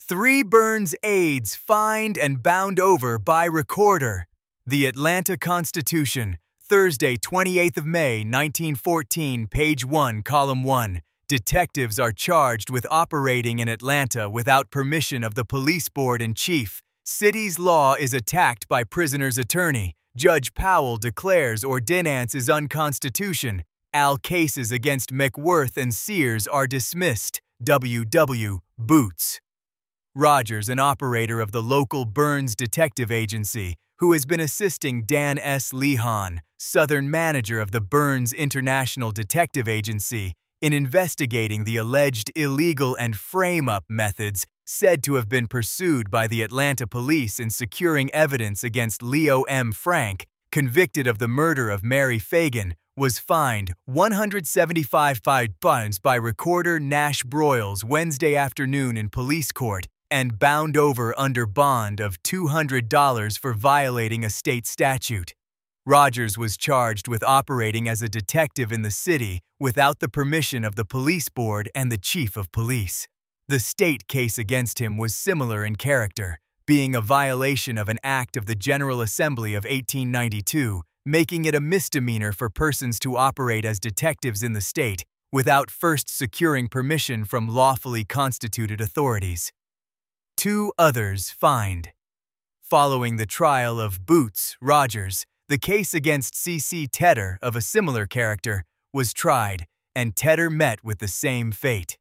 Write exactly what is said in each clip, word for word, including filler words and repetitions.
Three Burns aides fined and bound over by recorder. The Atlanta Constitution, Thursday, twenty-eighth of May, nineteen fourteen, page one, column one. Detectives are charged with operating in Atlanta without permission of the police board and chief. City's law is attacked by prisoner's attorney. Judge Powell declares ordinance is unconstitutional. All cases against McWorth and Sears are dismissed. W W. Boots. Rogers, an operator of the local Burns Detective Agency, who has been assisting Dan S. Lehan, Southern manager of the Burns International Detective Agency, in investigating the alleged illegal and frame-up methods said to have been pursued by the Atlanta police in securing evidence against Leo M. Frank, convicted of the murder of Mary Fagan, was fined one hundred seventy-five pounds by recorder Nash Broyles Wednesday afternoon in police court and bound over under bond of two hundred dollars for violating a state statute. Rogers was charged with operating as a detective in the city without the permission of the police board and the chief of police. The state case against him was similar in character, being a violation of an act of the General Assembly of eighteen ninety-two, making it a misdemeanor for persons to operate as detectives in the state without first securing permission from lawfully constituted authorities. Two others fined. Following the trial of Boots, Rogers, the case against C C Tedder of a similar character was tried, and Tedder met with the same fate.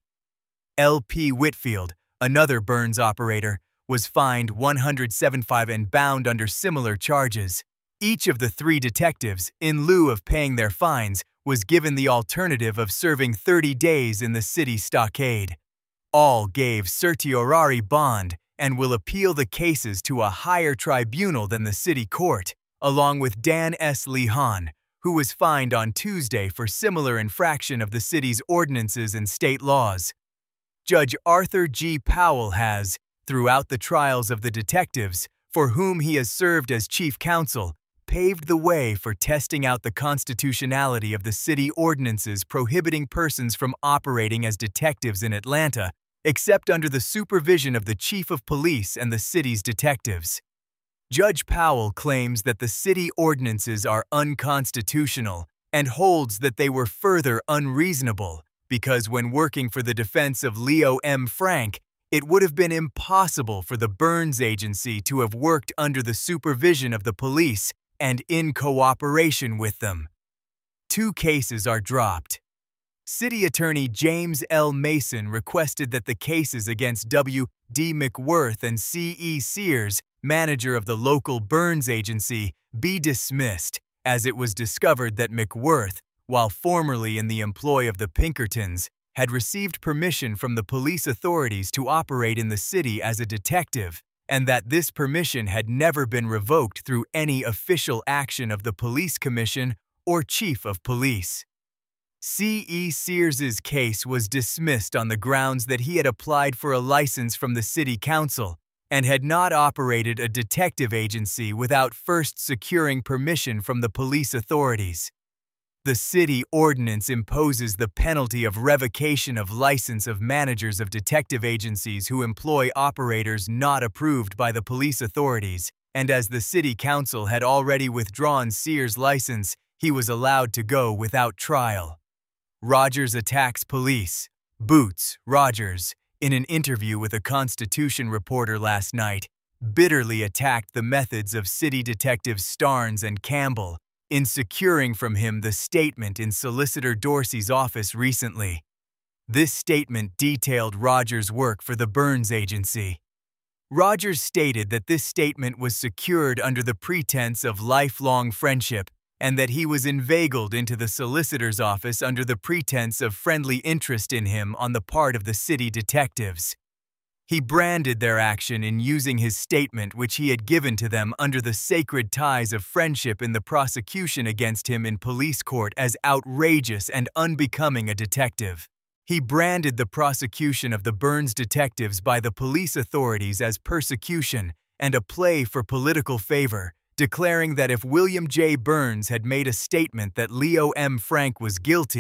L P Whitfield, another Burns operator, was fined one hundred seventy-five dollars and bound under similar charges. Each of the three detectives, in lieu of paying their fines, was given the alternative of serving thirty days in the city stockade. All gave certiorari bond and will appeal the cases to a higher tribunal than the city court, along with Dan S. Lehan, who was fined on Tuesday for similar infraction of the city's ordinances and state laws. Judge Arthur G. Powell has, throughout the trials of the detectives, for whom he has served as chief counsel, paved the way for testing out the constitutionality of the city ordinances prohibiting persons from operating as detectives in Atlanta, except under the supervision of the chief of police and the city's detectives. Judge Powell claims that the city ordinances are unconstitutional and holds that they were further unreasonable because when working for the defense of Leo M. Frank, it would have been impossible for the Burns Agency to have worked under the supervision of the police and in cooperation with them. Two cases are dropped. City Attorney James L. Mason requested that the cases against W D McWorth and C E Sears, manager of the local Burns Agency, be dismissed, as it was discovered that McWorth, while formerly in the employ of the Pinkertons, had received permission from the police authorities to operate in the city as a detective, and that this permission had never been revoked through any official action of the police commission or chief of police. C E Sears's case was dismissed on the grounds that he had applied for a license from the city council and had not operated a detective agency without first securing permission from the police authorities. The city ordinance imposes the penalty of revocation of license of managers of detective agencies who employ operators not approved by the police authorities, and as the city council had already withdrawn Sears' license, he was allowed to go without trial. Rogers attacks police. Boots, Rogers, in an interview with a Constitution reporter last night, bitterly attacked the methods of city detectives Starnes and Campbell in securing from him the statement in Solicitor Dorsey's office recently. This statement detailed Rogers' work for the Burns Agency. Rogers stated that this statement was secured under the pretense of lifelong friendship and that he was inveigled into the solicitor's office under the pretense of friendly interest in him on the part of the city detectives. He branded their action in using his statement which he had given to them under the sacred ties of friendship in the prosecution against him in police court as outrageous and unbecoming a detective. He branded the prosecution of the Burns detectives by the police authorities as persecution and a play for political favor, declaring that if William J. Burns had made a statement that Leo M. Frank was guilty,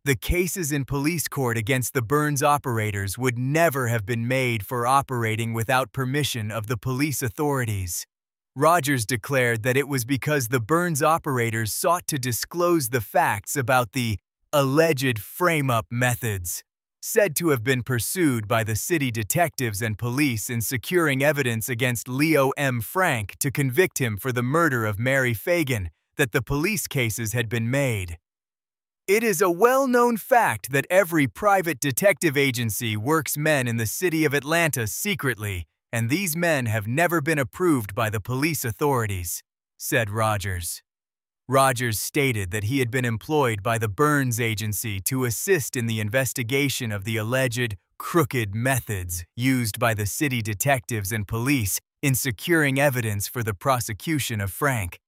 The cases in police court against the Burns operators would never have been made for operating without permission of the police authorities. Rogers declared that it was because the Burns operators sought to disclose the facts about the alleged frame-up methods, said to have been pursued by the city detectives and police in securing evidence against Leo M. Frank to convict him for the murder of Mary Fagan, that the police cases had been made. It is a well-known fact that every private detective agency works men in the city of Atlanta secretly, and these men have never been approved by the police authorities, said Rogers. Rogers stated that he had been employed by the Burns Agency to assist in the investigation of the alleged crooked methods used by the city detectives and police in securing evidence for the prosecution of Frank.